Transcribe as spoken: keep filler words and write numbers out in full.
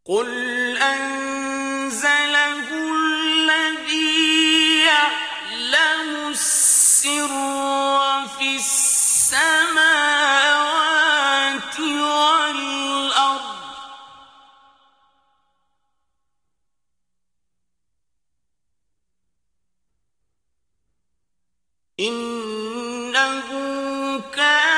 قُلْ أَنزَلَهُ الَّذِي يَعْلَمُ السِّرَّ فِي السَّمَاوَاتِ وَالْأَرْضِ ۚ إِنَّهُ كَانَ